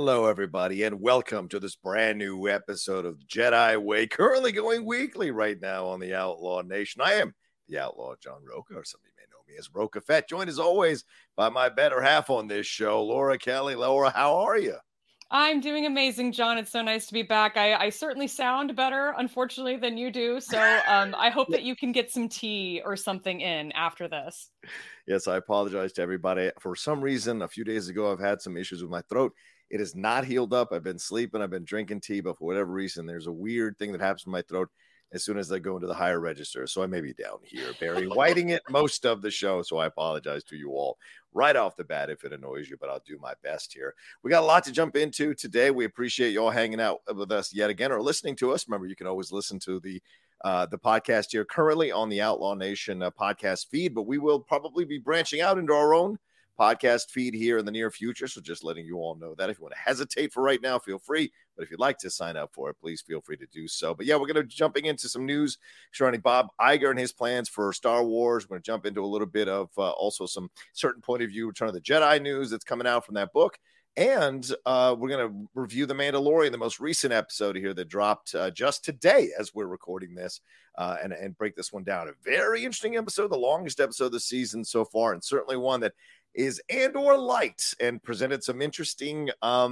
Hello, everybody, and welcome to this brand new episode of Jedi Way, currently going weekly right now on the Outlaw Nation. I am the Outlaw John Rocha, or some of you may know me as Rocha Fett, joined as always by my better half on this show, Laura Kelly. Laura, how are you? I'm doing amazing, John. It's so nice to be back. I certainly sound better, unfortunately, than you do. So I hope that you can get some tea or something in after this. Yes, I apologize to everybody. For some reason, a few days ago, I've had some issues with my throat. It is not healed up. I've been sleeping. I've been drinking tea, but for whatever reason, there's a weird thing that happens in my throat as soon as I go into the higher register. So I may be down here, Barry, whiting it most of the show. So I apologize to you all right off the bat if it annoys you, but I'll do my best here. We got a lot to jump into today. We appreciate you all hanging out with us yet again or listening to us. Remember, you can always listen to the podcast here currently on the Outlaw Nation podcast feed, but we will probably be branching out into our own podcast feed here in the near future. So just letting you all know that if you want to hesitate for right now, feel free. But if you'd like to sign up for it, please feel free to do so. But yeah, we're going to jumping into some news surrounding Bob Iger and his plans for Star Wars. We're going to jump into a little bit of also some certain point of view Return of the Jedi news that's coming out from that book. And we're going to review The Mandalorian, the most recent episode here that dropped just today as we're recording this, and break this one down. A very interesting episode, the longest episode of the season so far, and certainly one that is Andor light and presented some interesting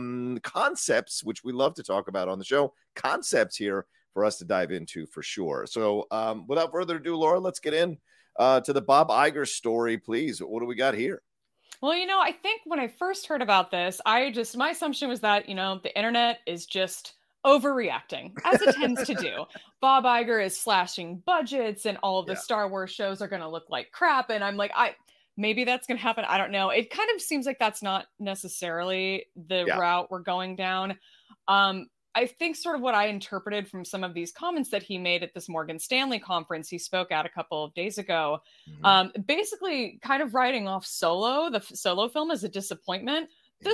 concepts, which we love to talk about on the show. Concepts here for us to dive into for sure. So without further ado, Laura, let's get in to the Bob Iger story, please. What do we got here? Well, I think when I first heard about this, my assumption was that, the internet is just overreacting, as it tends to do. Bob Iger is slashing budgets and all of the Star Wars shows are going to look like crap. And I'm like, maybe that's going to happen. I don't know. It kind of seems like that's not necessarily the route we're going down. I think sort of what I interpreted from some of these comments that he made at this Morgan Stanley conference he spoke at a couple of days ago, basically kind of writing off Solo, the Solo film, as a disappointment.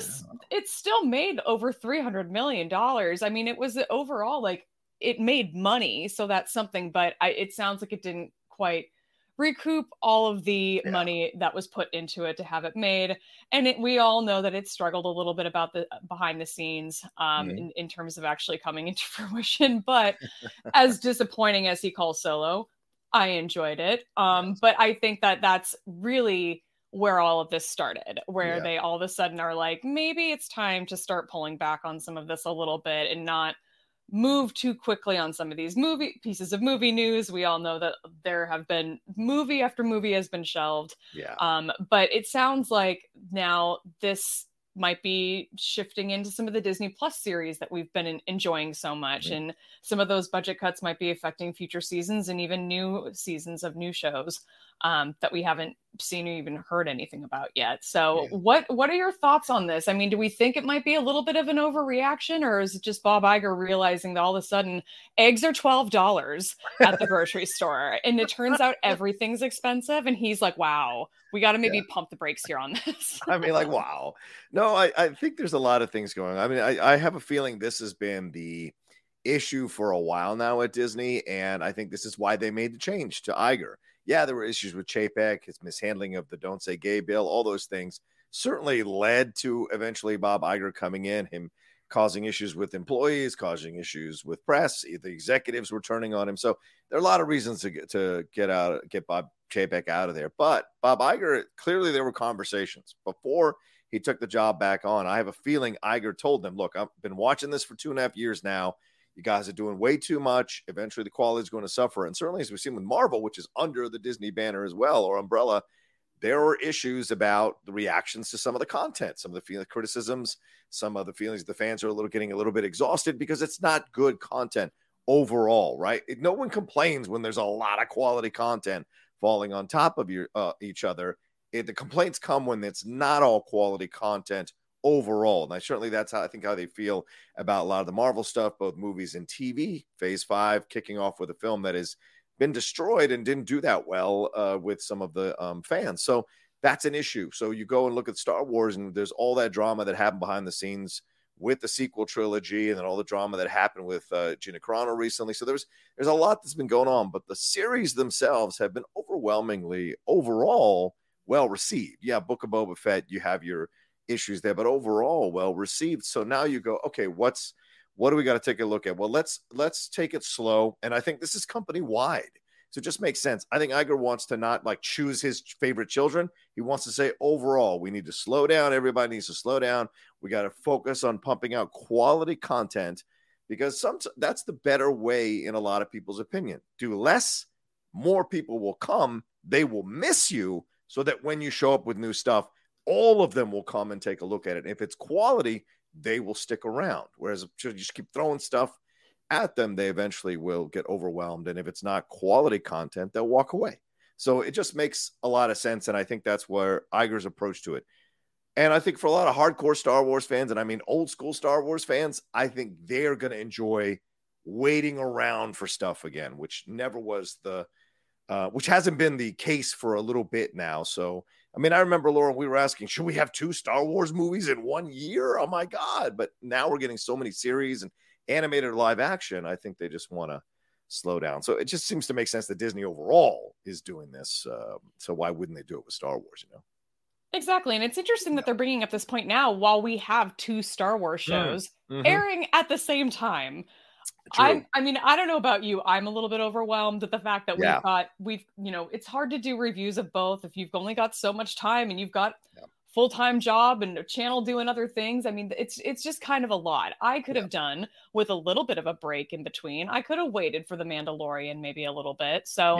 It still made over $300 million. I mean, it was overall it made money. So that's something, but it sounds like it didn't quite recoup all of the money that was put into it to have it made. And we all know that it struggled a little bit about the behind the scenes in terms of actually coming into fruition. But as disappointing as he calls Solo, I enjoyed it. But I think that that's really where all of this started, where they all of a sudden are like, maybe it's time to start pulling back on some of this a little bit and not move too quickly on some of these pieces of movie news. We all know that there have been movie after movie has been shelved. But it sounds like now this might be shifting into some of the Disney Plus series that we've been enjoying so much. And some of those budget cuts might be affecting future seasons and even new seasons of new shows that we haven't seen or even heard anything about yet. So what are your thoughts on this? I mean, do we think it might be a little bit of an overreaction, or is it just Bob Iger realizing that all of a sudden eggs are $12 at the grocery store and it turns out everything's expensive and he's like, wow, we got to maybe pump the brakes here on this? I mean, like, wow. No, I think there's a lot of things going on. I mean, I have a feeling this has been the issue for a while now at Disney, and I think this is why they made the change to Iger. Yeah, there were issues with Chapek, his mishandling of the Don't Say Gay bill, all those things certainly led to eventually Bob Iger coming in, him causing issues with employees, causing issues with press. The executives were turning on him. So there are a lot of reasons to get Bob Chapek out of there. But Bob Iger, clearly there were conversations before he took the job back on. I have a feeling Iger told them, look, I've been watching this for 2.5 years now. You guys are doing way too much. Eventually, the quality is going to suffer. And certainly, as we've seen with Marvel, which is under the Disney banner as well, or umbrella, there were issues about the reactions to some of the content, some of the criticisms, some of the feelings the fans are getting a little bit exhausted because it's not good content overall, right? No one complains when there's a lot of quality content falling on top of each other. The complaints come when it's not all quality content overall. And certainly that's how they feel about a lot of the Marvel stuff, both movies and TV. Phase 5 kicking off with a film that has been destroyed and didn't do that well with some of the fans. So that's an issue. So you go and look at Star Wars and there's all that drama that happened behind the scenes with the sequel trilogy and then all the drama that happened with Gina Carano recently. So there's a lot that's been going on, but the series themselves have been overwhelmingly overall well received. Yeah, Book of Boba Fett, you have your issues there, but overall well received. So now you go, okay, what do we got to take a look at? Well, let's take it slow. And I think this is company wide. So it just makes sense. I think Iger wants to not like choose his favorite children. He wants to say overall, we need to slow down. Everybody needs to slow down. We got to focus on pumping out quality content because that's the better way in a lot of people's opinion. Do less, more people will come. They will miss you so that when you show up with new stuff, all of them will come and take a look at it. If it's quality, they will stick around. Whereas if you just keep throwing stuff at them, they eventually will get overwhelmed. And if it's not quality content, they'll walk away. So it just makes a lot of sense. And I think that's where Iger's approach to it. And I think for a lot of hardcore Star Wars fans, and I mean old school Star Wars fans, I think they're going to enjoy waiting around for stuff again, which never was which hasn't been the case for a little bit now. So, I mean, I remember, Laura, we were asking, should we have 2 Star Wars movies in 1 year? Oh my God. But now we're getting so many series and animated live action. I think they just want to slow down. So it just seems to make sense that Disney overall is doing this. So why wouldn't they do it with Star Wars, Exactly. And it's interesting that they're bringing up this point now while we have 2 Star Wars shows airing at the same time. I mean, I don't know about you. I'm a little bit overwhelmed at the fact that it's hard to do reviews of both if you've only got so much time and you've got full-time job and a channel doing other things. I mean, it's just kind of a lot. I could have done with a little bit of a break in between. I could have waited for The Mandalorian maybe a little bit. So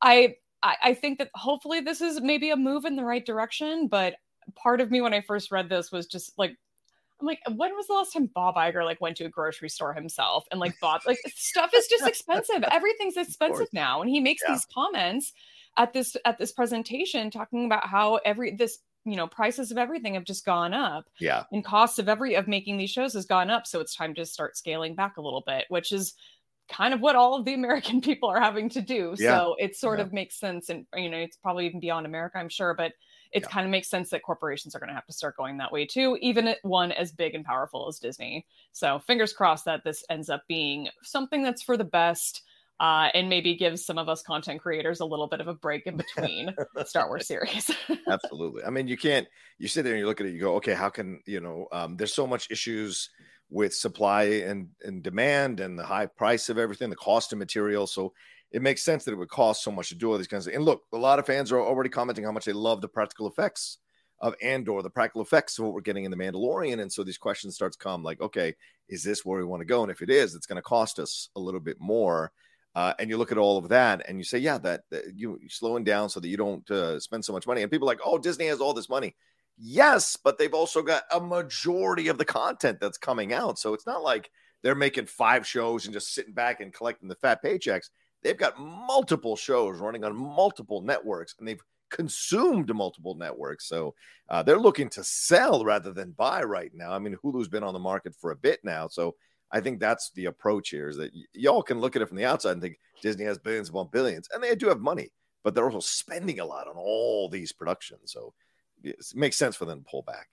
I think that hopefully this is maybe a move in the right direction. But part of me when I first read this was just like, I'm like, when was the last time Bob Iger like went to a grocery store himself and like bought like stuff is just expensive. Everything's expensive now. And he makes these comments at this presentation talking about how prices of everything have just gone up. Yeah. And costs of making these shows has gone up. So it's time to start scaling back a little bit, which is kind of what all of the American people are having to do. Yeah. So it sort of makes sense. And, it's probably even beyond America, I'm sure, but it kind of makes sense that corporations are going to have to start going that way too, even at one as big and powerful as Disney. So fingers crossed that this ends up being something that's for the best and maybe gives some of us content creators a little bit of a break in between Star Wars series. Absolutely. I mean, you sit there and you look at it, you go, okay, how can, there's so much issues with supply and demand and the high price of everything, the cost of material. So it makes sense that it would cost so much to do all these kinds of. And look, a lot of fans are already commenting how much they love the practical effects of Andor, the practical effects of what we're getting in The Mandalorian. And so these questions start to come like, okay, is this where we want to go? And if it is, it's going to cost us a little bit more. And you look at all of that and you say, yeah, that you're slowing down so that you don't spend so much money. And people are like, oh, Disney has all this money. Yes, but they've also got a majority of the content that's coming out. So it's not like they're making 5 shows and just sitting back and collecting the fat paychecks. They've got multiple shows running on multiple networks, and they've consumed multiple networks. So they're looking to sell rather than buy right now. I mean, Hulu's been on the market for a bit now. So I think that's the approach here is that y'all can look at it from the outside and think Disney has billions upon billions, and they do have money, but they're also spending a lot on all these productions. So it makes sense for them to pull back,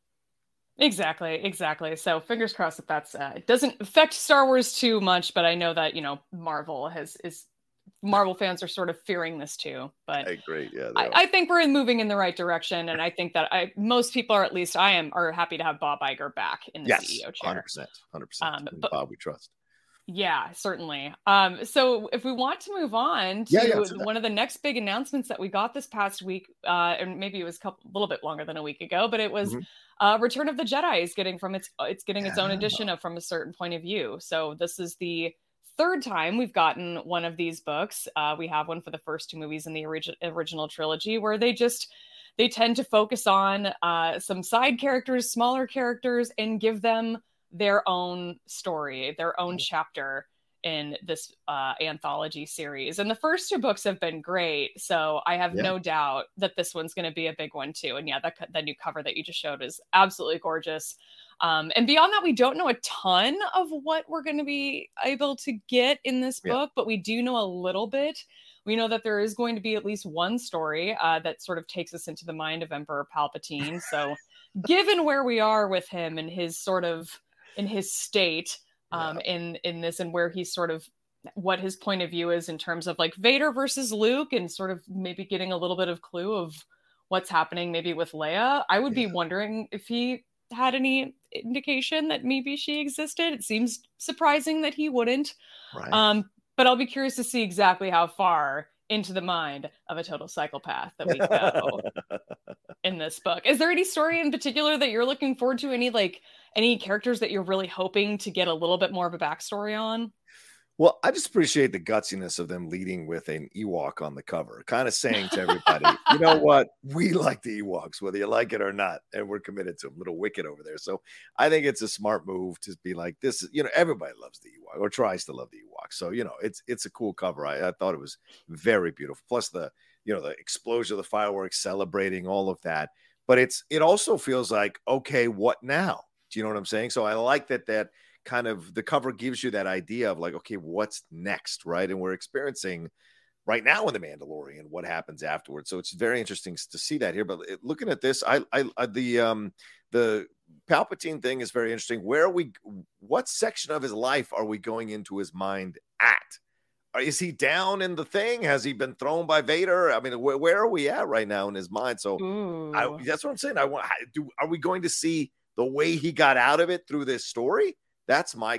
Exactly. So fingers crossed that it doesn't affect Star Wars too much, but I know that, Marvel fans are sort of fearing this too, but I agree. Yeah, I think we're moving in the right direction. And I think that most people are, at least I am, are happy to have Bob Iger back in the CEO chair. 100%. Bob, we trust. Yeah, certainly. So if we want to move on to one of the next big announcements that we got this past week, and maybe it was a little bit longer than a week ago, but it was Return of the Jedi is getting its own edition of From a Certain Point of View. So this is the 3rd time we've gotten one of these books. We have one for the first 2 movies in the original trilogy, where they tend to focus on some side characters, smaller characters, and give them their own story, their own chapter in this anthology series. And the first 2 books have been great. So I have no doubt that this one's going to be a big one too. And the new cover that you just showed is absolutely gorgeous. And beyond that, we don't know a ton of what we're going to be able to get in this book, but we do know a little bit. We know that there is going to be at least one story that sort of takes us into the mind of Emperor Palpatine. So given where we are with him and his sort of in his state in this, and where he's sort of what his point of view is in terms of like Vader versus Luke, and sort of maybe getting a little bit of clue of what's happening maybe with Leia. I would be wondering if he had any indication that maybe she existed. It seems surprising that he wouldn't. Right. But I'll be curious to see exactly how far into the mind of a total psychopath that we go in this book. Is there any story in particular that you're looking forward to? Any characters that you're really hoping to get a little bit more of a backstory on? Well, I just appreciate the gutsiness of them leading with an Ewok on the cover, kind of saying to everybody, you know what? We like the Ewoks, whether you like it or not, and we're committed to them. Little Wicked over there. So I think it's a smart move to be like this. Everybody loves the Ewok or tries to love the Ewok. So, it's a cool cover. I thought it was very beautiful. Plus the explosion of the fireworks, celebrating all of that. But it also feels like, okay, what now? Do you know what I'm saying? So I like that kind of the cover gives you that idea of like, okay, what's next, right? And we're experiencing right now in The Mandalorian what happens afterwards. So it's very interesting to see that here. But looking at this, the Palpatine thing is very interesting. What section of his life are we going into his mind at? Is he down in the thing? Has he been thrown by Vader? I mean, where are we at right now in his mind? So that's what I'm saying. Are we going to see the way he got out of it through this story? That's my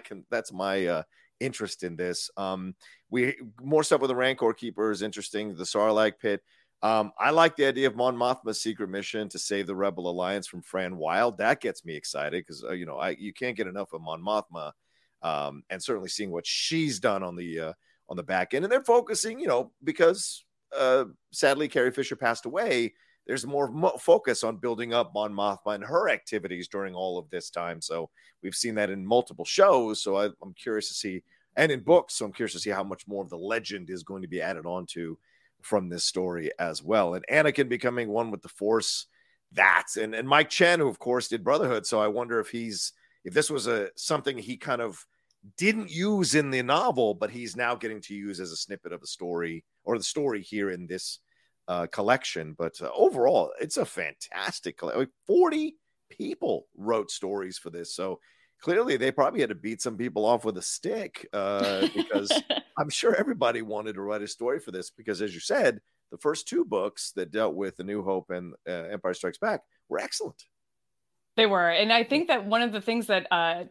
interest in this. We more stuff with the Rancor Keeper is interesting. The Sarlacc pit. I like the idea of Mon Mothma's secret mission to save the Rebel Alliance from Fran Wilde. That gets me excited because you can't get enough of Mon Mothma, and certainly seeing what she's done on the back end. And they're focusing, because sadly Carrie Fisher passed away. There's more focus on building up Mon Mothma and her activities during all of this time. So we've seen that in multiple shows. So I'm curious to see, and in books. So I'm curious to see how much more of the legend is going to be added on to from this story as well. And Anakin becoming one with the Force. And Mike Chen, who of course did Brotherhood. So I wonder if this was something he kind of didn't use in the novel, but he's now getting to use as a snippet of the story or the story here in this collection. But overall, it's a fantastic collection. 40 people wrote stories for this. So clearly they probably had to beat some people off with a stick because I'm sure everybody wanted to write a story for this because, as you said, the first two books that dealt with The New Hope and Empire Strikes Back were excellent. They were. And I think that one of the things that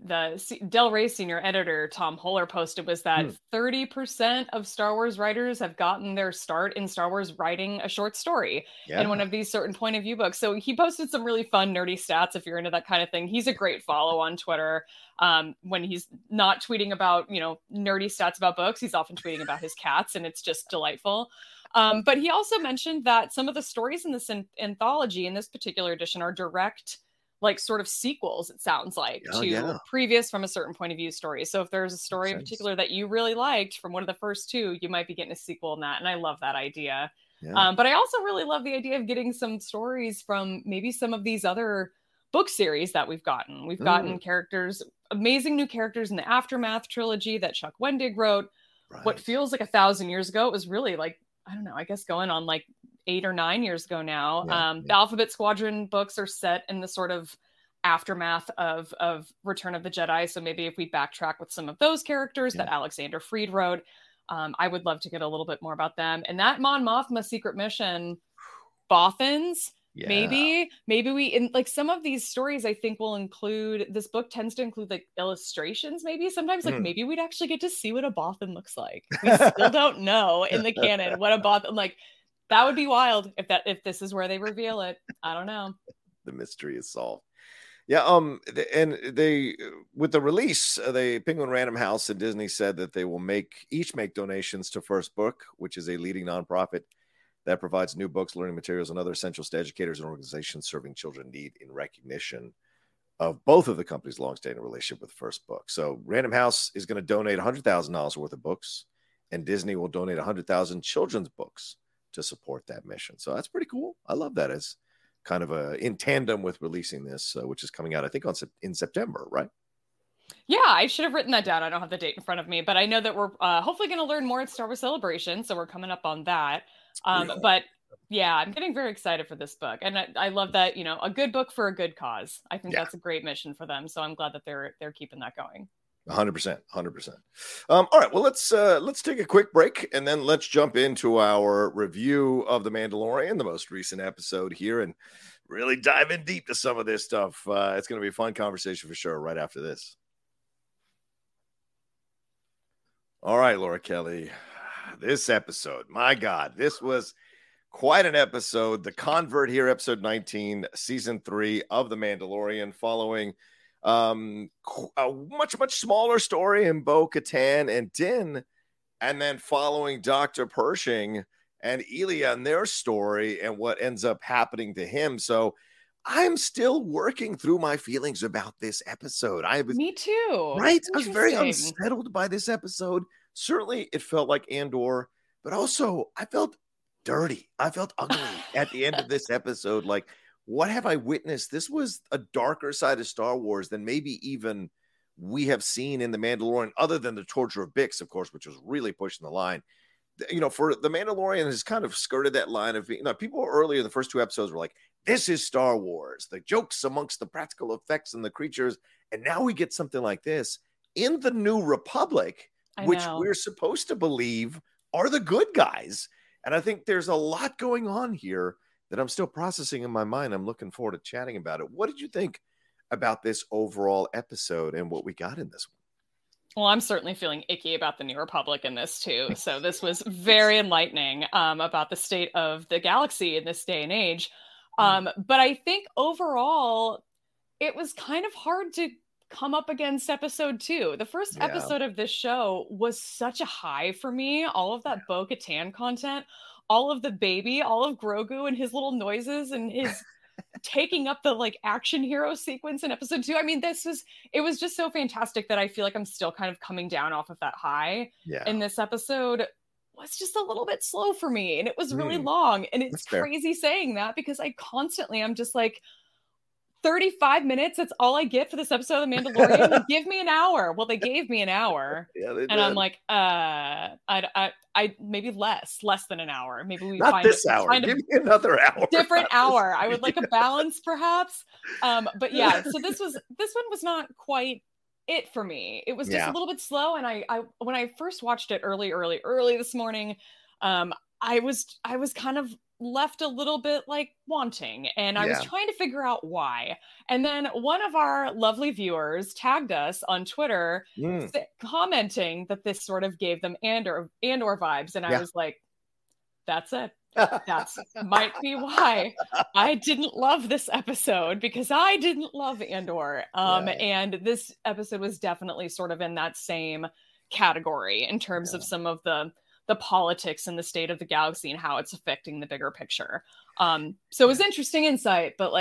Del Rey senior editor Tom Holler posted was that 30% of Star Wars writers have gotten their start in Star Wars writing a short story in one of these certain point of view books. So he posted some really fun, nerdy stats if you're into that kind of thing. He's a great follow on Twitter. When he's not tweeting about, nerdy stats about books, he's often tweeting about his cats, and it's just delightful. But he also mentioned that some of the stories in this anthology, in this particular edition, are direct sort of sequels, it sounds like, previous from a certain point of view stories. So if there's a story in particular that you really liked from one of the first two, you might be getting a sequel in that. And I love that idea. Yeah. But I also really love the idea of getting some stories from maybe some of these other book series that we've gotten. We've gotten characters, amazing new characters in the Aftermath trilogy that Chuck Wendig wrote. Right. What feels like 1,000 years ago, it was really I don't know, I guess going on 8 or 9 years ago now. The Alphabet Squadron books are set in the sort of aftermath of Return of the Jedi. So maybe if we backtrack with some of those characters that Alexander Freed wrote, I would love to get a little bit more about them. And that Mon Mothma secret mission, Bothans, maybe we in some of these stories I think will include, this book tends to include illustrations, maybe sometimes maybe we'd actually get to see what a Bothan looks like. We still don't know in the canon what a Bothan that would be wild if this is where they reveal it. I don't know. The mystery is solved. Yeah. And they, with the release, the Penguin Random House and Disney said that they will each make donations to First Book, which is a leading nonprofit that provides new books, learning materials, and other essentials to educators and organizations serving children in need, in recognition of both of the company's longstanding relationship with First Book. So Random House is going to donate $100,000 worth of books, and Disney will donate 100,000 children's books to support that mission. So that's pretty cool. I love that as kind of in tandem with releasing this, which is coming out, I think, in September, right? Yeah, I should have written that down. I don't have the date in front of me, but I know that we're hopefully going to learn more at Star Wars Celebration. So we're coming up on that. But yeah, I'm getting very excited for this book. And I love that, a good book for a good cause. I think that's a great mission for them. So I'm glad that they're keeping that going. 100%, 100%. All right, well, let's take a quick break and then let's jump into our review of The Mandalorian, the most recent episode here, and really dive in deep to some of this stuff. It's going to be a fun conversation for sure right after this. All right, Laura Kelly, this episode, my God, this was quite an episode. The Convert here, episode 19, season 3 of The Mandalorian, following a much smaller story in Bo-Katan and Din, and then following Dr. Pershing and Elia and their story and what ends up happening to him. So I'm still working through my feelings about this episode. Me too. Right? I was very unsettled by this episode. Certainly it felt like Andor, but also I felt dirty. I felt ugly at the end of this episode. Like, what have I witnessed? This was a darker side of Star Wars than maybe even we have seen in The Mandalorian, other than the torture of Bix, of course, which was really pushing the line. For The Mandalorian has kind of skirted that line of, people earlier, the first 2 episodes were like, this is Star Wars, the jokes amongst the practical effects and the creatures. And now we get something like this in the New Republic, which we're supposed to believe are the good guys. And I think there's a lot going on here that I'm still processing in my mind. I'm looking forward to chatting about it. What did you think about this overall episode and what we got in this one? Well, I'm certainly feeling icky about the New Republic in this too. So this was very enlightening about the state of the galaxy in this day and age. But I think overall, it was kind of hard to come up against episode 2. The first episode of this show was such a high for me. All of that Bo-Katan content, all of the baby, all of Grogu and his little noises and his taking up the action hero sequence in episode 2. I mean, it was just so fantastic that I feel like I'm still kind of coming down off of that high. In this episode was just a little bit slow for me, and it was really long. And it's crazy saying that because I'm just like, 35 minutes, that's all I get for this episode of The Mandalorian. Give me an hour. Well, they gave me an hour. And I'm like, I maybe less than an hour. Maybe we Not this hour. Give me another hour. Different hour. I would like a balance, perhaps. But yeah, so this one was not quite it for me. It was just a little bit slow. And I when I first watched it early this morning, I was kind of left a little bit wanting, and I was trying to figure out why. And then one of our lovely viewers tagged us on Twitter commenting that this sort of gave them Andor vibes, and I was like, that's it. That's might be why I didn't love this episode, because I didn't love Andor. And this episode was definitely sort of in that same category in terms of some of the politics and the state of the galaxy and how it's affecting the bigger picture. So it was interesting insight, but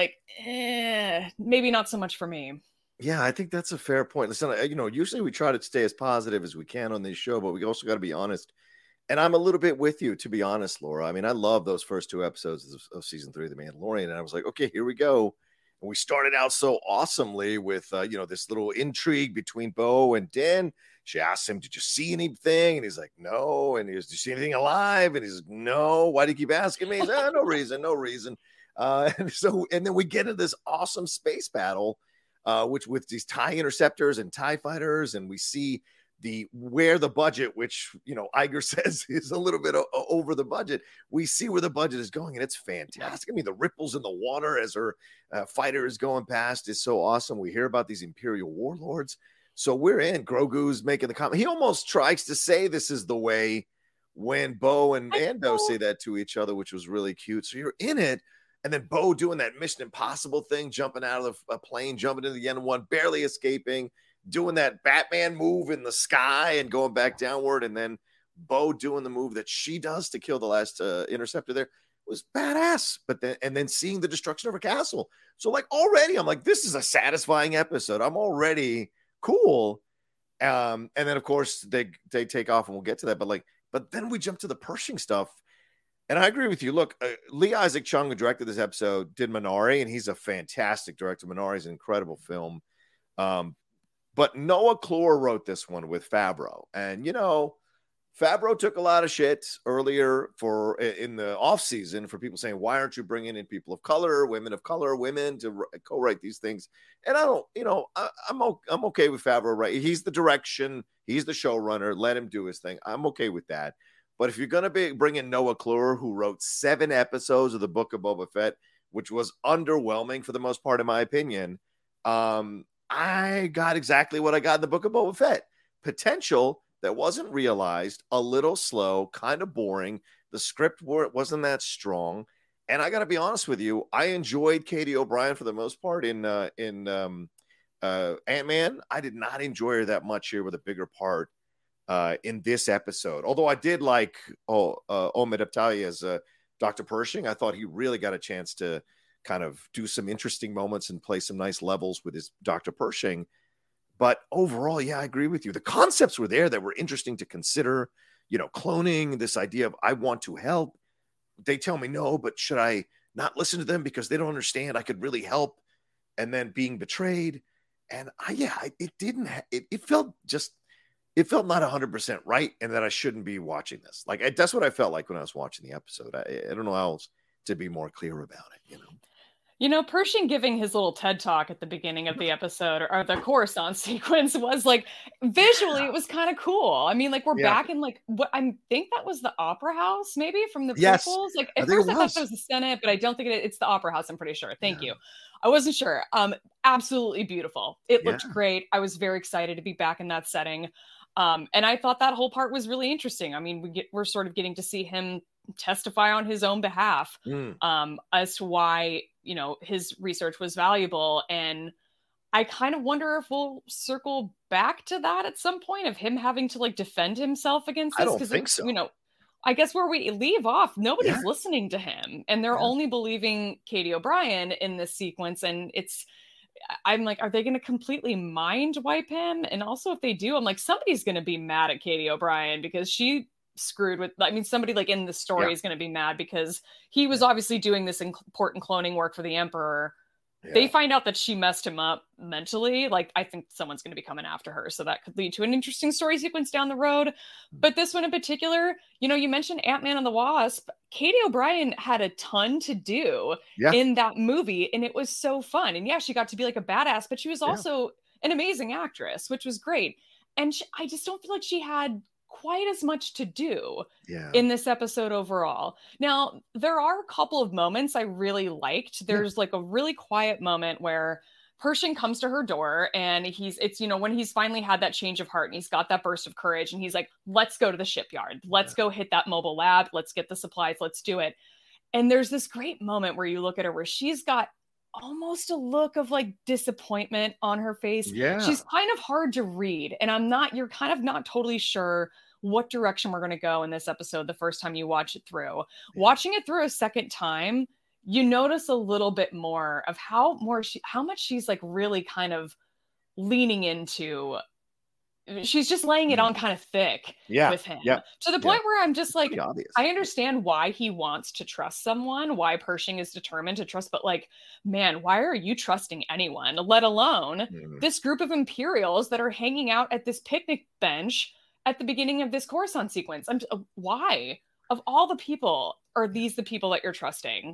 maybe not so much for me. Yeah, I think that's a fair point. Listen, usually we try to stay as positive as we can on this show, but we also got to be honest. And I'm a little bit with you, to be honest, Laura. I mean, I love those first 2 episodes of season 3 of The Mandalorian. And I was like, okay, here we go. And we started out so awesomely with, this little intrigue between Bo and Din. She asked him, did you see anything? And he's like, no. And he goes, did you see anything alive? And he's like, no. Why do you keep asking me? He's like, no reason. And then we get into this awesome space battle, which with these TIE interceptors and TIE fighters. And we see where the budget, which, Iger says is a little bit over the budget. We see where the budget is going, and it's fantastic. I mean, the ripples in the water as her fighter is going past is so awesome. We hear about these Imperial warlords. So we're in. Grogu's making the comment. He almost tries to say this is the way when Bo and Ando say that to each other, which was really cute. So you're in it. And then Bo doing that Mission Impossible thing, jumping out of a plane, jumping into the N1, barely escaping, doing that Batman move in the sky and going back downward. And then Bo doing the move that she does to kill the last interceptor there was badass. But then seeing the destruction of her castle. So already I'm like, this is a satisfying episode. I'm already cool. And then of course they take off, and we'll get to that. But then we jump to the Pershing stuff. And I agree with you. Look, Lee Isaac Chung, who directed this episode, did Minari, and he's a fantastic director. Minari is an incredible film. But Noah Clore wrote this one with Favreau. And, Favreau took a lot of shit earlier in the off season for people saying, why aren't you bringing in people of color, women to co-write these things? And I don't, I'm okay with Favreau, right? He's the direction, he's the showrunner, let him do his thing. I'm okay with that. But if you're going to bring in Noah Clure, who wrote 7 episodes of the Book of Boba Fett, which was underwhelming for the most part, in my opinion, I got exactly what I got in the Book of Boba Fett. Potential that wasn't realized, a little slow, kind of boring. The script wasn't that strong. And I got to be honest with you, I enjoyed Katie O'Brien for the most part in Ant-Man. I did not enjoy her that much here with a bigger part in this episode. Although I did like Omid Aptali as Dr. Pershing. I thought he really got a chance to kind of do some interesting moments and play some nice levels with his Dr. Pershing. But overall, yeah, I agree with you. The concepts were there that were interesting to consider, cloning, this idea of I want to help. They tell me no, but should I not listen to them because they don't understand I could really help? And then being betrayed. And it felt not 100% right. And that I shouldn't be watching this. That's what I felt like when I was watching the episode. I don't know how else to be more clear about it, Pershing giving his little TED talk at the beginning of the episode or the Coruscant sequence was visually, it was kind of cool. I mean, we're back in what I think that was the Opera House, maybe from the prequels. At first I thought that was the Senate, but I don't think it's the Opera House. I'm pretty sure. Thank you. I wasn't sure. Absolutely beautiful. It looked great. I was very excited to be back in that setting. And I thought that whole part was really interesting. I mean, we're sort of getting to see him testify on his own behalf as to why his research was valuable. And I kind of wonder if we'll circle back to that at some point of him having to defend himself against this. I don't think so. I guess where we leave off, nobody's listening to him and they're only believing Katie O'Brien in this sequence. And I'm like, are they going to completely mind wipe him? And also if they do, I'm like, somebody's going to be mad at Katie O'Brien because she screwed with, somebody in the story is going to be mad because he was obviously doing this important cloning work for the Emperor. They find out that she messed him up mentally. I think someone's going to be coming after her. So that could lead to an interesting story sequence down the road. But this one in particular, you mentioned Ant-Man and the Wasp. Katie O'Brien had a ton to do in that movie. And it was so fun. And she got to be a badass, but she was also an amazing actress, which was great. And I just don't feel like she had quite as much to do in this episode overall. Now, there are a couple of moments I really liked. There's a really quiet moment where Pershing comes to her door and when he's finally had that change of heart and he's got that burst of courage and he's like, let's go to the shipyard. Let's go hit that mobile lab. Let's get the supplies. Let's do it. And there's this great moment where you look at her where she's got almost a look of disappointment on her face. She's kind of hard to read. And you're kind of not totally sure what direction we're going to go in this episode the first time you watch it through. Watching it through a second time, you notice a little bit more of how much she's really kind of leaning into. She's just laying it on kind of thick with him to the point where I'm just I understand why he wants to trust someone, why Pershing is determined to trust, but man, why are you trusting anyone, let alone this group of Imperials that are hanging out at this picnic bench at the beginning of this Coruscant sequence? Why, of all the people, are these the people that you're trusting?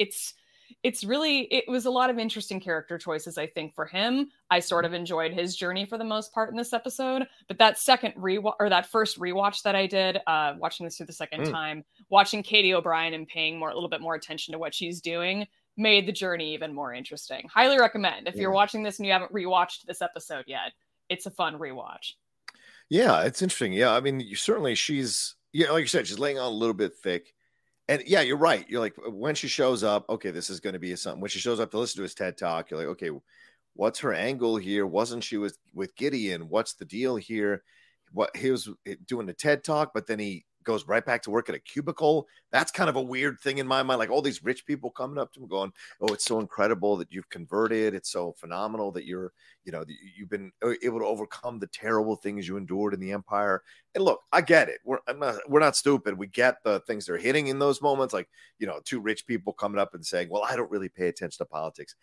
It was a lot of interesting character choices, I think, for him. I sort of enjoyed his journey for the most part in this episode, but that first rewatch that I did, watching this through the second time, watching Katie O'Brien and paying a little bit more attention to what she's doing made the journey even more interesting. Highly recommend if you're watching this and you haven't rewatched this episode yet. It's a fun rewatch. Yeah, it's interesting. Yeah, I mean, she's like you said, she's laying on a little bit thick. And yeah, you're right. You're like, when she shows up, okay, this is going to be something. When she shows up to listen to his TED talk, you're like, okay, what's her angle here? Wasn't she with Gideon? What's the deal here? What he was doing the TED talk, but then he goes right back to work at a cubicle. That's kind of a weird thing in my mind. All these rich people coming up to him going, oh, it's so incredible that you've converted. It's so phenomenal that you've been able to overcome the terrible things you endured in the Empire. And look, I get it. We're not stupid. We get the things they're hitting in those moments. Two rich people coming up and saying, well, I don't really pay attention to politics.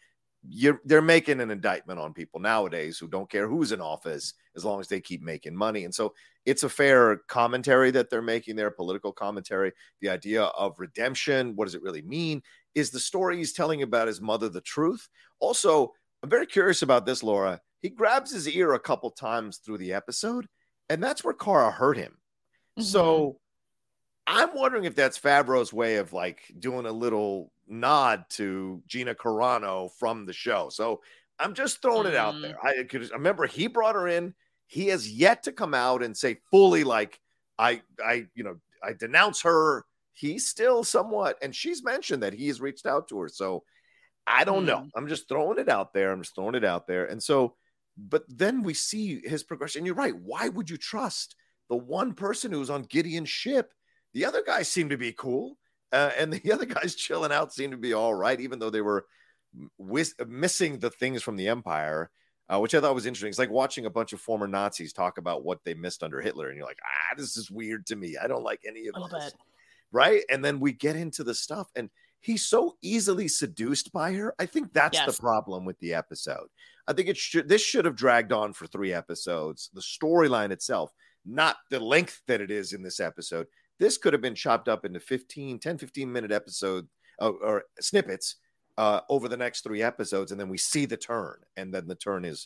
they're making an indictment on people nowadays who don't care who's in office as long as they keep making money. And so it's a fair commentary that they're making there, political commentary. The idea of redemption, what does it really mean? Is the story he's telling about his mother the truth? Also, I'm very curious about this, Laura. He grabs his ear a couple times through the episode, and that's where Kara hurt him. Mm-hmm. So I'm wondering if that's Favreau's way of like doing a little nod to Gina Carano from the show. So I'm just throwing it out there. I remember he brought her in. He has yet to come out and say fully like, I denounce her. He's still somewhat, and she's mentioned that he has reached out to her. So I don't know. I'm just throwing it out there. And so, but then we see his progression. You're right. Why would you trust the one person who's on Gideon's ship? The other guys seem to be cool. And the other guys chilling out seem to be all right, even though they were missing the things from the Empire, which I thought was interesting. It's like watching a bunch of former Nazis talk about what they missed under Hitler. And you're like, this is weird to me. I don't like any of this. Right. And then we get into the stuff, and he's so easily seduced by her. I think that's the problem with the episode. I think this should have dragged on for 3 episodes. The storyline itself, not the length that it is in this episode. This could have been chopped up into 15 minute episode or snippets over the next 3 episodes. And then we see the turn, and then the turn is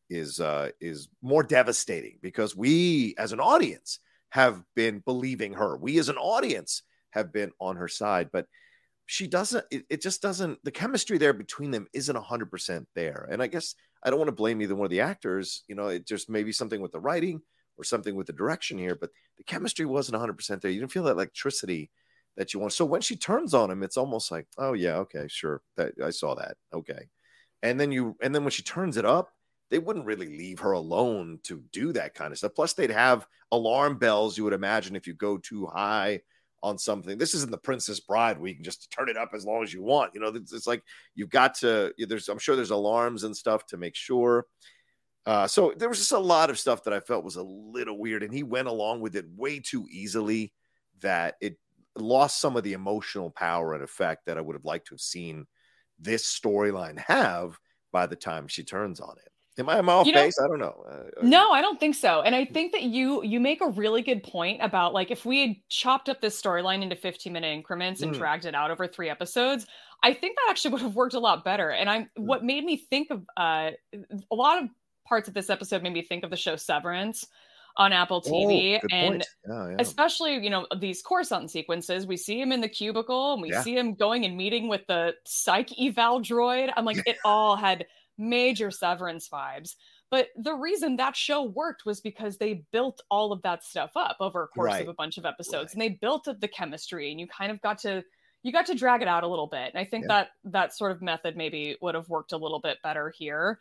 more devastating because we as an audience have been believing her. We as an audience have been on her side, but she doesn't, it just doesn't, the chemistry there between them isn't 100% there. And I guess I don't want to blame either one of the actors. It just maybe something with the writing or something with the direction here, but the chemistry wasn't 100% there. You didn't feel that electricity that you want. So when she turns on him, it's almost like, oh yeah, okay, sure. I saw that. Okay. And then when she turns it up, they wouldn't really leave her alone to do that kind of stuff. Plus they'd have alarm bells. You would imagine if you go too high on something. This isn't the Princess Bride where you can just turn it up as long as you want. It's like you've got to, I'm sure there's alarms and stuff to make sure. So there was just a lot of stuff that I felt was a little weird, and he went along with it way too easily that it lost some of the emotional power and effect that I would have liked to have seen this storyline have by the time she turns on it. Am I off base? I don't know. No, I don't think so. And I think that you make a really good point about like if we had chopped up this storyline into 15-minute increments and dragged it out over 3 episodes, I think that actually would have worked a lot better. And what made me think of a lot of parts of this episode made me think of the show Severance on Apple TV. And especially, these Coruscant sequences, we see him in the cubicle and we see him going and meeting with the psych eval droid. I'm like, it all had major Severance vibes. But the reason that show worked was because they built all of that stuff up over a course of a bunch of episodes, and they built up the chemistry, and you kind of got to drag it out a little bit. And I think that sort of method maybe would have worked a little bit better here.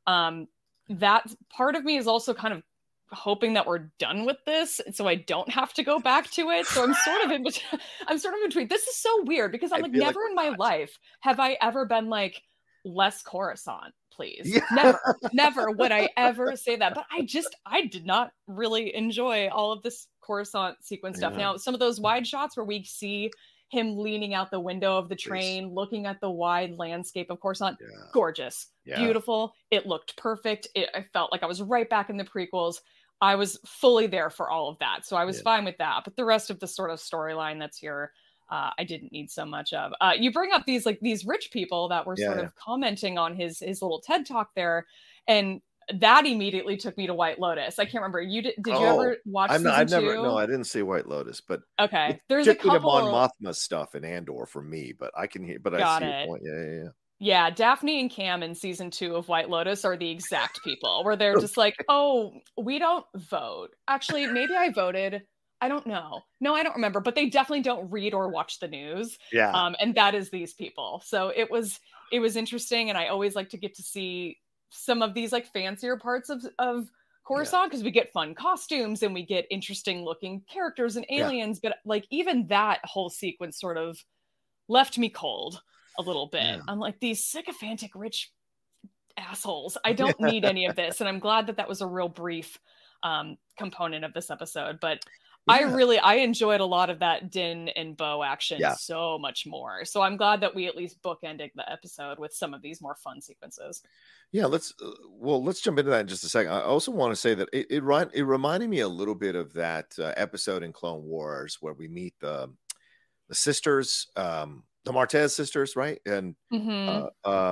That part of me is also kind of hoping that we're done with this, so I don't have to go back to it. So I'm sort of in between. This is so weird because I'm like, never in my life have I ever been like, less Coruscant, please. Never would I ever say that. But I did not really enjoy all of this Coruscant sequence stuff. Now, some of those wide shots where we see him leaning out the window of the train, looking at the wide landscape of Coruscant, gorgeous, beautiful. It looked perfect. I felt like I was right back in the prequels. I was fully there for all of that. So I was fine with that. But the rest of the sort of storyline that's here, I didn't need so much of. You bring up these rich people that were sort of commenting on his little TED talk there, and that immediately took me to White Lotus. I can't remember. Did you ever watch season 2? No, I didn't see White Lotus, but okay, there's a couple on Mothma stuff in Andor for me, but I can hear. But I see your point. Yeah, Daphne and Cam in season 2 of White Lotus are the exact people where they're just like, oh, we don't vote. Actually, maybe I voted. I don't know. No, I don't remember, but they definitely don't read or watch the news. Yeah. And that is these people. So it was interesting. And I always like to get to see some of these like fancier parts of Coruscant because we get fun costumes and we get interesting looking characters and aliens. But like even that whole sequence sort of left me cold a little bit. Yeah. I'm like, these sycophantic rich assholes. I don't need any of this. And I'm glad that was a real brief component of this episode. But Yeah. I enjoyed a lot of that Din and Bo action Yeah. so much more. So I'm glad that we at least bookended the episode with some of these more fun sequences. Yeah, let's jump into that in just a second. I also want to say that it reminded me a little bit of that episode in Clone Wars where we meet the sisters, the Martez sisters, right? And Mm-hmm.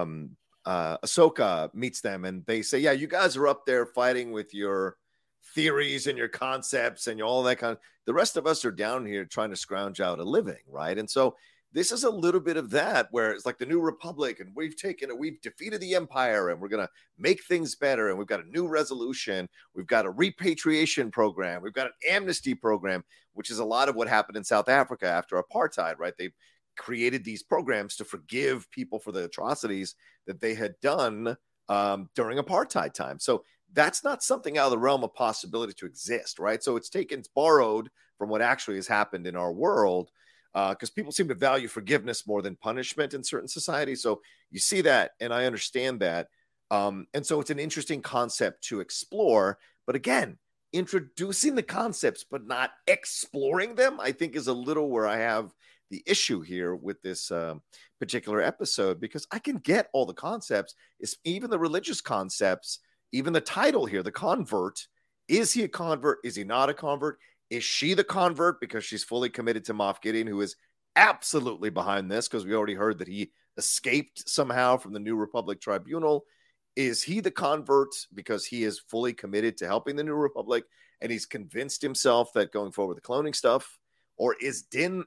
Ahsoka meets them, and they say, "Yeah, you guys are up there fighting with your theories and your concepts and all that kind of. The rest of us are down here trying to scrounge out a living, right?" And so this is a little bit of that, where it's like the New Republic, and we've defeated the Empire, and we're gonna make things better, and we've got a new resolution, we've got a repatriation program, we've got an amnesty program, which is a lot of what happened in South Africa after apartheid, right? They created these programs to forgive people for the atrocities that they had done during apartheid time. So that's not something out of the realm of possibility to exist, right? So it's borrowed from what actually has happened in our world, because people seem to value forgiveness more than punishment in certain societies. So you see that, and I understand that. And so it's an interesting concept to explore. But again, introducing the concepts but not exploring them, I think, is a little where I have the issue here with this particular episode, because I can get all the concepts, even the religious concepts, even the title here, the convert. Is he a convert? Is he not a convert? Is she the convert because she's fully committed to Moff Gideon, who is absolutely behind this, because we already heard that he escaped somehow from the New Republic Tribunal? Is he the convert because he is fully committed to helping the New Republic and he's convinced himself that going forward with the cloning stuff? Or is Din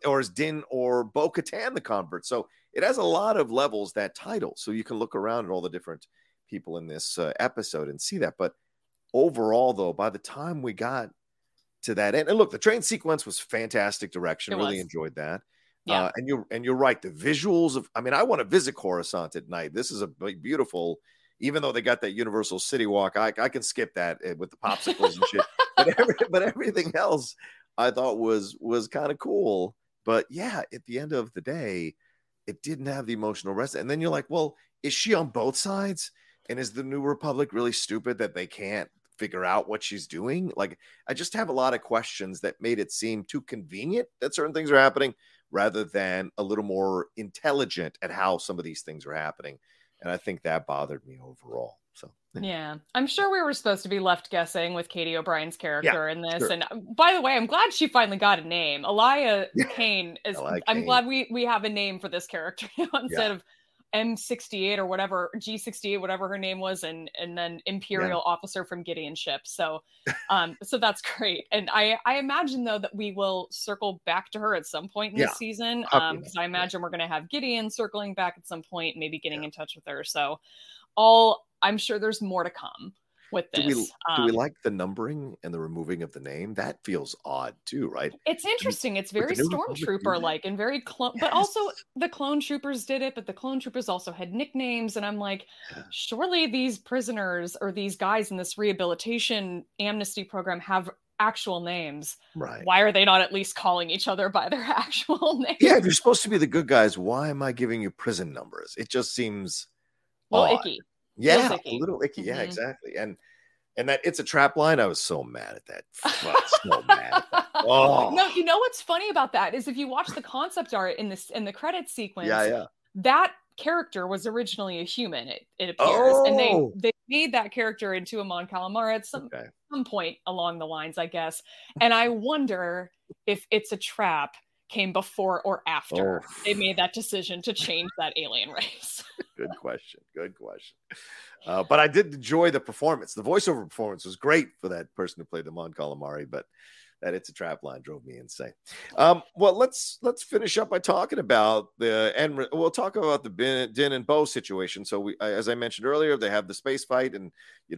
or Bo-Katan the convert? So it has a lot of levels, that title. So you can look around at all the different people in this episode and see that. But overall, though, by the time we got to that end, and look, the train sequence was fantastic direction. Really enjoyed that. Yeah. And you're right. The visuals of, I mean, I want to visit Coruscant at night. This is a beautiful, even though they got that Universal City Walk, I can skip that with the popsicles and shit. But everything else I thought was kind of cool. But yeah, at the end of the day, it didn't have the emotional rest. And then you're like, well, is she on both sides? And is the New Republic really stupid that they can't figure out what she's doing? Like, I just have a lot of questions that made it seem too convenient that certain things are happening rather than a little more intelligent at how some of these things are happening. And I think that bothered me overall. So yeah, I'm sure we were supposed to be left guessing with Katie O'Brien's character in this. Sure. And by the way, I'm glad she finally got a name. Elia Kane is. I'm glad we have a name for this character instead of M68 or whatever, G68, whatever her name was, and then Imperial officer from Gideon ship. So so that's great. And I imagine though that we will circle back to her at some point in this season, because I imagine we're going to have Gideon circling back at some point, maybe getting in touch with her. So I'm sure there's more to come with this. Do we like the numbering and the removing of the name? That feels odd too, right? It's interesting. It's very Stormtrooper-like and very clone, but also the clone troopers did it, but the clone troopers also had nicknames. And I'm like, surely these prisoners or these guys in this rehabilitation amnesty program have actual names. Right. Why are they not at least calling each other by their actual names? Yeah, if you're supposed to be the good guys, why am I giving you prison numbers? It just seems a little icky. Yeah, a little icky. Yeah, exactly. And that It's a Trap line, I was so mad at that. So mad at that. Oh. No, you know what's funny about that is if you watch the concept art in the credits sequence, that character was originally a human. It appears, and they made that character into a Mon Calamari at some point along the lines, I guess. And I wonder if It's a Trap came before or after they made that decision to change that alien race. Good question. But I did enjoy the performance. The voiceover performance was great for that person who played the Mon Calamari, but that It's a Trap line drove me insane. Well, let's finish up by talking about we'll talk about the Din and Bo situation. So as I mentioned earlier, they have the space fight, and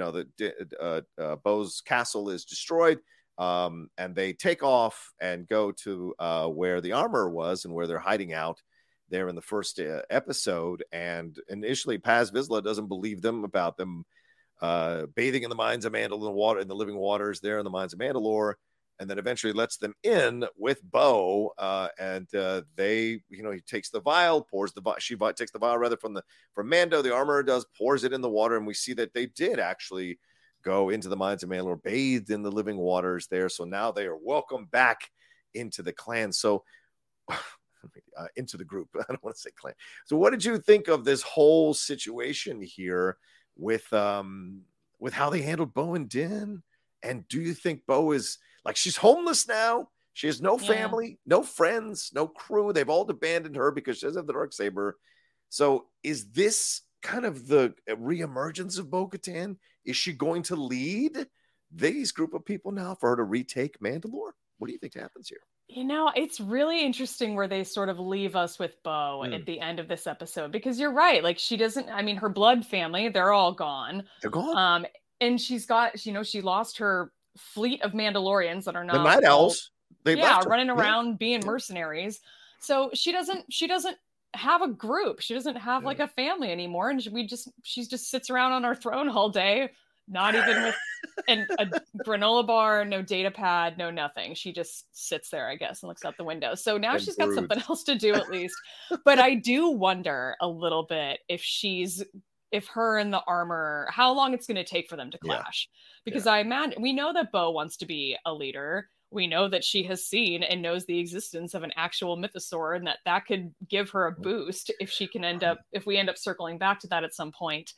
Bo's castle is destroyed. And they take off and go to where the armor was and where they're hiding out there in the first episode. And initially, Paz Vizsla doesn't believe them about them bathing in the mines of Mandalore, in the living waters there in the mines of Mandalore, and then eventually lets them in with Bo. He takes the vial, she takes the vial rather from Mando, the armorer does, pours it in the water, and we see that they did actually go into the mines of Mandalore, bathed in the living waters there. So now they are welcome back into the clan. So into the group. I don't want to say clan. So what did you think of this whole situation here with how they handled Bo and Din? And do you think Bo is like, she's homeless now? She has no family, no friends, no crew. They've all abandoned her because she doesn't have the Darksaber. So is this kind of the reemergence of Bo-Katan? Is she going to lead these group of people now for her to retake Mandalore? What do you think happens here? You know, it's really interesting where they sort of leave us with Bo at the end of this episode, because you're right. Like, she doesn't, I mean, her blood family, they're all gone. They're gone. And she's got, you know, she lost her fleet of Mandalorians that are not the Night Owls. They running around being mercenaries. So she doesn't have a group. She doesn't have like a family anymore. And she just sits around on her throne all day, not even with a granola bar, no data pad, no nothing. She just sits there, I guess, and looks out the window. So now she's got something else to do at least. But I do wonder a little bit if her and the armor, how long it's going to take for them to clash. Because I imagine, we know that Bo wants to be a leader. We know that she has seen and knows the existence of an actual mythosaur, and that could give her a boost if she can if we end up circling back to that at some point.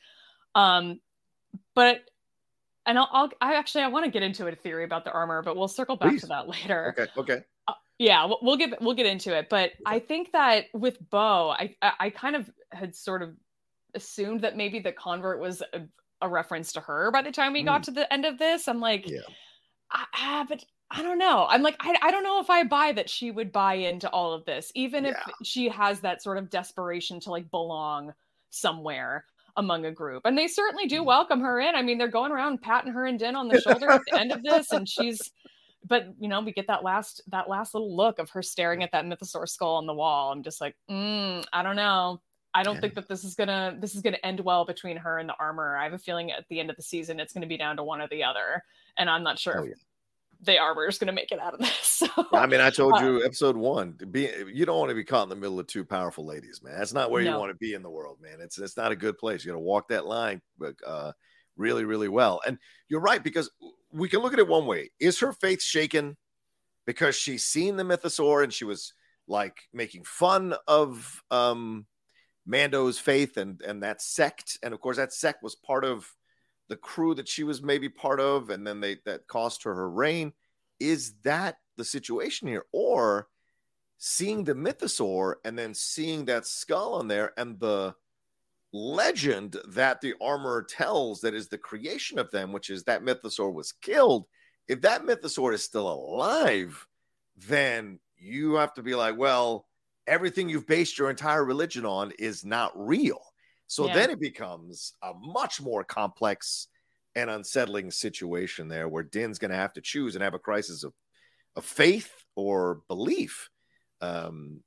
But I want to get into a theory about the armor, but we'll circle back to that later. Okay. Yeah, we'll get into it. But I think that with Bo, I kind of had sort of assumed that maybe the convert was a reference to her by the time we got to the end of this. I'm like, but I don't know. I'm like, I don't know if I buy that she would buy into all of this, even if she has that sort of desperation to like belong somewhere among a group. And they certainly do welcome her in. I mean, they're going around patting her and Din on the shoulder at the end of this, and but you know, we get that last little look of her staring at that mythosaur skull on the wall. I'm just like, I don't know. I don't think that this is gonna end well between her and the armor. I have a feeling at the end of the season it's gonna be down to one or the other, and I'm not sure if the armor is gonna make it out of this. So, I mean, I told you episode 1, you don't want to be caught in the middle of two powerful ladies, man. That's not where you want to be in the world, man. It's not a good place. You got to walk that line, really, really well. And you're right, because we can look at it one way. Is her faith shaken because she's seen the mythosaur and she was like making fun of Mando's faith and that sect, and of course that sect was part of the crew that she was maybe part of, and then that cost her reign? Is that the situation here? Or seeing the mythosaur and then seeing that skull on there and the legend that the armor tells that is the creation of them, which is that mythosaur was killed. If that mythosaur is still alive, then you have to be like, well, everything you've based your entire religion on is not real. So then it becomes a much more complex and unsettling situation there, where Din's going to have to choose and have a crisis of faith or belief. And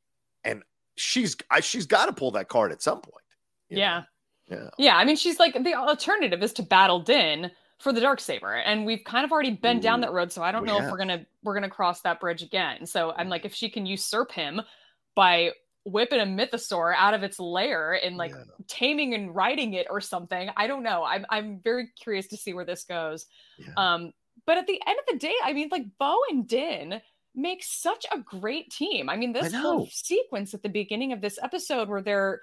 she's got to pull that card at some point. Yeah. I mean, she's like, the alternative is to battle Din for the Darksaber, and we've kind of already been down that road. So I don't know if we're gonna cross that bridge again. So I'm like, if she can usurp him by whipping a mythosaur out of its lair and like taming and riding it or something, I don't know. I'm very curious to see where this goes. But at the end of the day, I mean, like, Bo and Din make such a great team. I mean, this whole sequence at the beginning of this episode where they're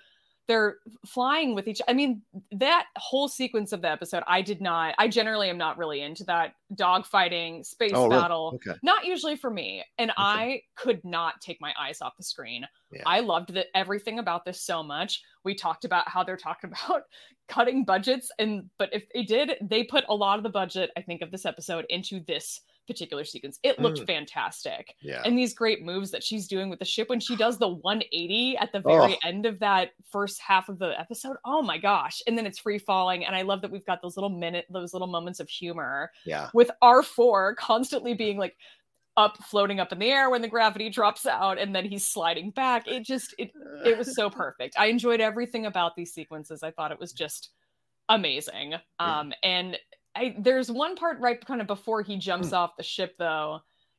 flying with each, I mean, that whole sequence of the episode, I generally am not really into that dogfighting space battle. Really? Okay. Not usually for me. And I could not take my eyes off the screen. I loved everything about this so much. We talked about how they're talking about cutting budgets, but if they put a lot of the budget, I think, of this episode into this particular sequence. It looked fantastic. And these great moves that she's doing with the ship when she does the 180 at the very end of that first half of the episode. Oh my gosh. And then it's free falling. And I love that we've got those little moments of humor with R4 constantly being like floating up in the air when the gravity drops out, and then he's sliding back. It was so perfect. I enjoyed everything about these sequences. I thought it was just amazing. And there's one part right kind of before he jumps off the ship, though,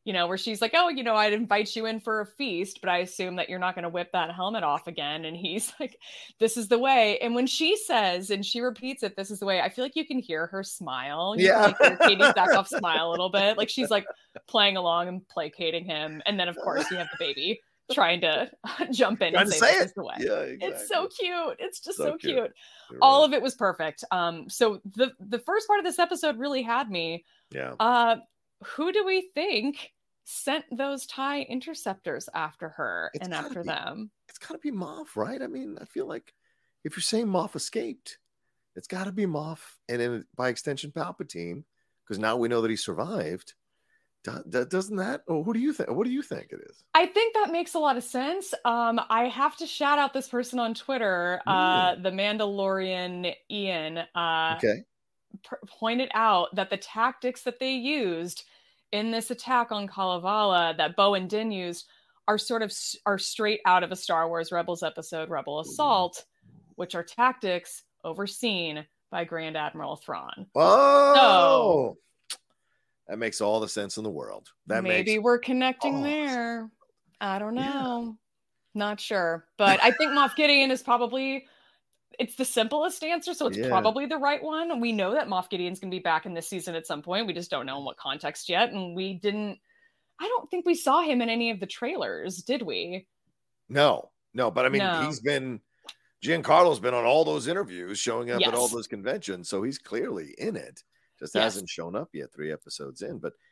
where she's like, oh, I'd invite you in for a feast, but I assume that you're not going to whip that helmet off again. And he's like, this is the way. And when she says, and she repeats it, this is the way, I feel like you can hear her smile. You can like hear Katie Sackhoff smile a little bit. Like she's like playing along and placating him. And then of course you have the baby trying to jump in and say this is the way. Yeah, exactly. It's so cute. It's just so cute. Right. All of it was perfect. So the first part of this episode really had me. Yeah. Who do we think sent those TIE interceptors after her and after them? It's got to be Moff, right? I mean, I feel like if you're saying Moff escaped, it's got to be Moff, and then by extension Palpatine, because now we know that he survived. Doesn't that? Oh, who do you think? What do you think it is? I think that makes a lot of sense. I have to shout out this person on Twitter, the Mandalorian Ian. Okay. Pointed out that the tactics that they used in this attack on Kalevala that Bo and Din used are straight out of a Star Wars Rebels episode, Rebel Assault, which are tactics overseen by Grand Admiral Thrawn. Oh, so, that makes all the sense in the world. Maybe we're connecting there. I don't know. Yeah. Not sure. But I think Moff Gideon is probably... It's the simplest answer, so it's probably the right one. We know that Moff Gideon's going to be back in this season at some point. We just don't know in what context yet. And I don't think we saw him in any of the trailers, did we? No. But I mean, Giancarlo's been on all those interviews, showing up at all those conventions. So he's clearly in it. Just hasn't shown up yet 3 episodes in. But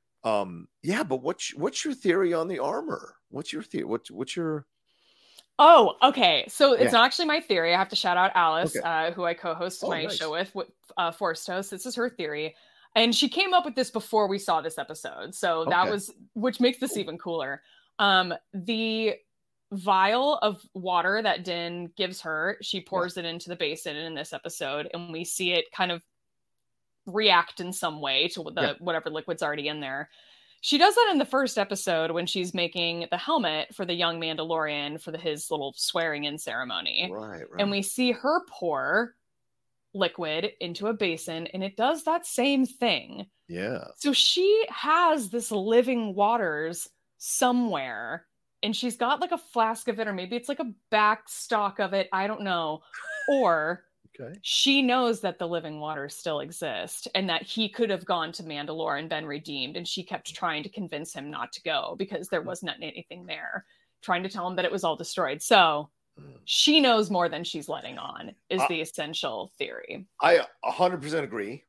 but what's your theory on the armor? What's your theory? What's your... Oh, okay. So it's not actually my theory. I have to shout out Alice, who I co-host my show with Forced Host. This is her theory. And she came up with this before we saw this episode. So that was, which makes this even cooler. The vial of water that Din gives her, she pours it into the basin in this episode. And we see it kind of react in some way to whatever liquid's already in there. She does that in the first episode when she's making the helmet for the young Mandalorian for his little swearing in ceremony. Right. And we see her pour liquid into a basin, and it does that same thing. Yeah. So she has this living waters somewhere, and she's got like a flask of it, or maybe it's like a back stock of it. I don't know. Or... she knows that the living waters still exist and that he could have gone to Mandalore and been redeemed. And she kept trying to convince him not to go because there wasn't anything there, trying to tell him that it was all destroyed. So she knows more than she's letting on is the essential theory. I 100% agree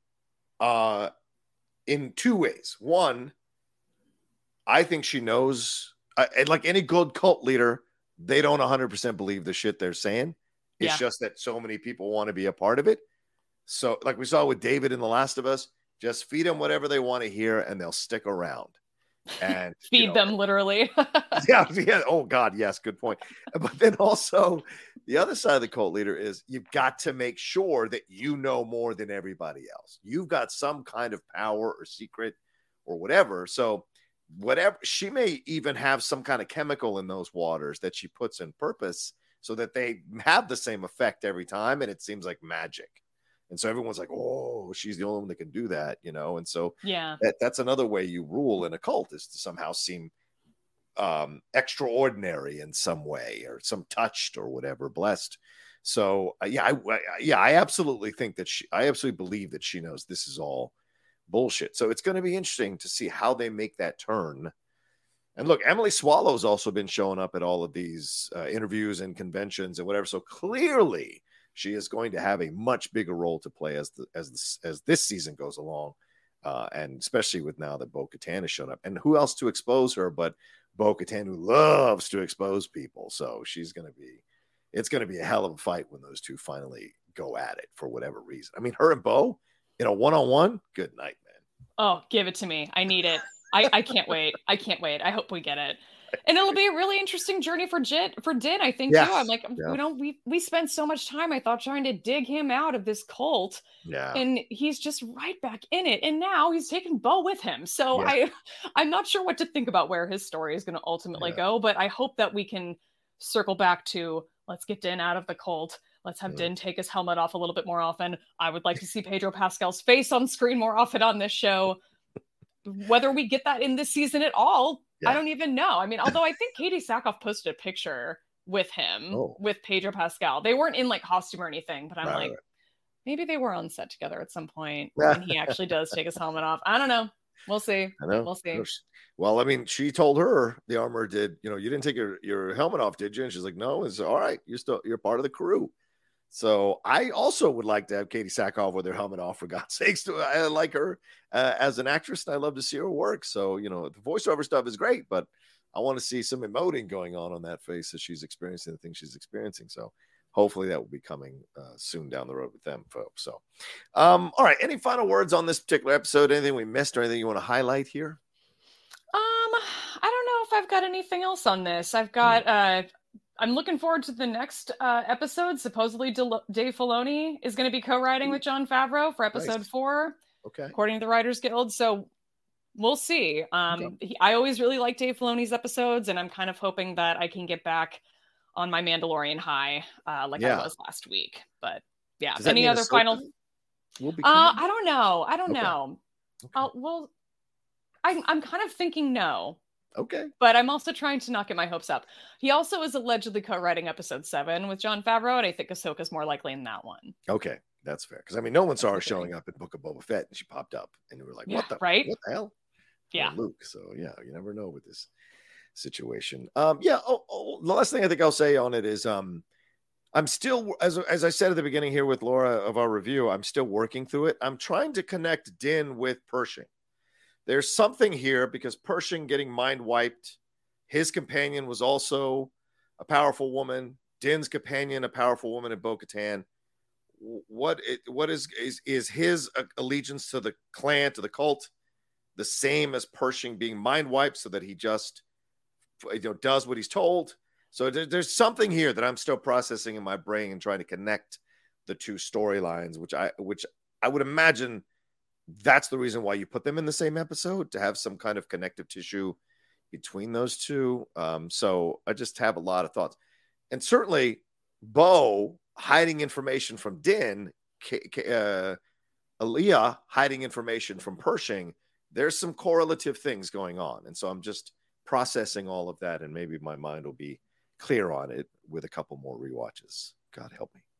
in 2 ways. One, I think she knows, like any good cult leader, they don't 100% believe the shit they're saying. It's just that so many people want to be a part of it. So like we saw with David in The Last of Us, just feed them whatever they want to hear and they'll stick around. And feed them literally. yeah. Oh God. Yes. Good point. But then also the other side of the cult leader is you've got to make sure that you know more than everybody else. You've got some kind of power or secret or whatever. So whatever, she may even have some kind of chemical in those waters that she puts in purpose so that they have the same effect every time. And it seems like magic. And so everyone's like, oh, she's the only one that can do that, And so that's another way you rule in a cult is to somehow seem extraordinary in some way or some touched or whatever, blessed. So I absolutely think that I absolutely believe that she knows this is all bullshit. So it's going to be interesting to see how they make that turn. And look, Emily Swallow's also been showing up at all of these interviews and conventions and whatever. So clearly she is going to have a much bigger role to play as this season goes along. And especially with now that Bo-Katan has shown up. And who else to expose her but Bo-Katan, who loves to expose people. So it's going to be a hell of a fight when those two finally go at it for whatever reason. I mean, her and Bo in a one-on-one, good night, man. Oh, give it to me. I need it. I can't wait. I can't wait. I hope we get it. And it'll be a really interesting journey for Din, I think, too. I'm like, we spent so much time, I thought, trying to dig him out of this cult. Yeah. And he's just right back in it. And now he's taking Bo with him. So I'm not sure what to think about where his story is going to ultimately go, but I hope that we can circle back to let's get Din out of the cult. Let's have Din take his helmet off a little bit more often. I would like to see Pedro Pascal's face on screen more often on this show. whether we get that in this season at all, Yeah. I don't even know. I mean, although I think Katie Sackhoff posted a picture with him, Oh. with Pedro Pascal. They weren't in like costume or anything, but I'm Right, like, right. maybe they were on set together at some point and he actually does take his helmet off. I don't know. We'll see. I know. We'll see. Well, I mean, she told her, the armor did, you didn't take your helmet off, did you? And she's like, no. It's all right. You're part of the crew. So I also would like to have Katie Sackhoff with her helmet off, for God's sakes. I like her as an actress, and I love to see her work. So, the voiceover stuff is great, but I want to see some emoting going on that face as she's experiencing the things she's experiencing. So hopefully that will be coming soon down the road with them, folks. So, all right. Any final words on this particular episode? Anything we missed or anything you want to highlight here? I don't know if I've got anything else on this. I've got, I'm looking forward to the next episode. Supposedly Dave Filoni is going to be co-writing with Jon Favreau for episode 4. Okay. According to the Writers Guild. So we'll see. Okay. I always really like Dave Filoni's episodes, and I'm kind of hoping that I can get back on my Mandalorian high I was last week. But yeah, any other final? I don't know. Okay. I'm kind of thinking no. Okay. But I'm also trying to not get my hopes up. He also is allegedly co-writing episode 7 with Jon Favreau, and I think Ahsoka's more likely in that one. Okay. That's fair. Because, I mean, no one saw her showing up in Book of Boba Fett, and she popped up, and we were like, what the hell? Yeah. Luke. So, yeah, you never know with this situation. The last thing I think I'll say on it is I'm still, as I said at the beginning here with Laura of our review, I'm still working through it. I'm trying to connect Din with Pershing. There's something here because Pershing getting mind wiped, his companion was also a powerful woman. Din's companion, a powerful woman in Bo-Katan. What is his allegiance to the clan, to the cult, the same as Pershing being mind wiped so that he just does what he's told? So there's something here that I'm still processing in my brain and trying to connect the two storylines, which I would imagine that's the reason why you put them in the same episode, to have some kind of connective tissue between those two. So I just have a lot of thoughts. And certainly Bo hiding information from Din, Alia hiding information from Pershing. There's some correlative things going on. And so I'm just processing all of that, and maybe my mind will be clear on it with a couple more rewatches. God help me.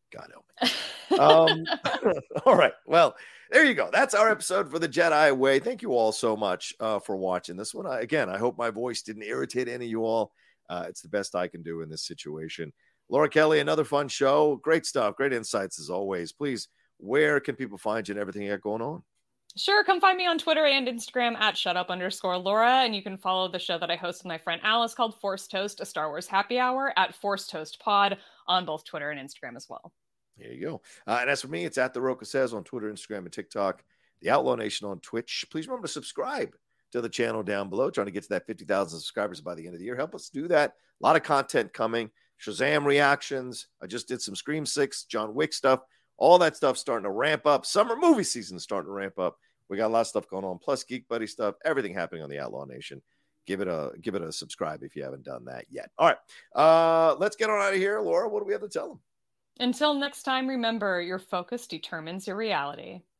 All right. Well, there you go. That's our episode for the Jedi Way. Thank you all so much for watching this one. I hope my voice didn't irritate any of you all. It's the best I can do in this situation. Laura Kelly, another fun show. Great stuff. Great insights as always. Please, where can people find you and everything you got going on? Sure. Come find me on Twitter and Instagram at @shutup_Laura. And you can follow the show that I host with my friend Alice called Force Toast, a Star Wars happy hour, at Force Toast Pod on both Twitter and Instagram as well. There you go. And as for me, it's at The Rocha Says on Twitter, Instagram, and TikTok. The Outlaw Nation on Twitch. Please remember to subscribe to the channel down below. Trying to get to that 50,000 subscribers by the end of the year. Help us do that. A lot of content coming. Shazam reactions. I just did some Scream 6, John Wick stuff. All that stuff starting to ramp up. Summer movie season starting to ramp up. We got a lot of stuff going on. Plus Geek Buddy stuff. Everything happening on the Outlaw Nation. Give it a subscribe if you haven't done that yet. All right. Let's get on out of here. Laura, what do we have to tell them? Until next time, remember, your focus determines your reality.